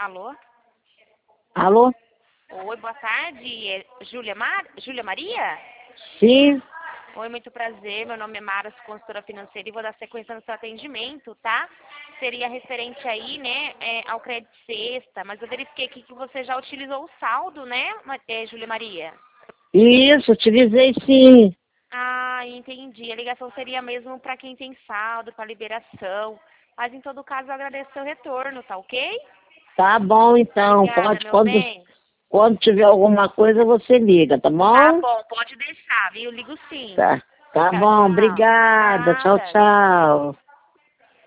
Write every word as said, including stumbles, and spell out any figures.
Alô? Alô? Oi, boa tarde. É Júlia Mar... Júlia Maria? Sim. Oi, muito prazer. Meu nome é Mara, sou consultora financeira e vou dar sequência no seu atendimento, tá? Seria referente aí, né, é, ao crédito sexta, mas eu verifiquei aqui que você já utilizou o saldo, né, Ma- é, Júlia Maria? Isso, utilizei sim. Ah, entendi. A ligação seria mesmo para quem tem saldo, para liberação. Mas em todo caso eu agradeço seu retorno, tá ok? Tá bom, então. Obrigada, Pode, meu quando, bem. quando tiver alguma coisa, você liga, tá Tá bom? bom, pode deixar, viu? Ligo sim. Tá. Tá Tchau, bom, tchau. obrigada. Tchau, Nada. tchau.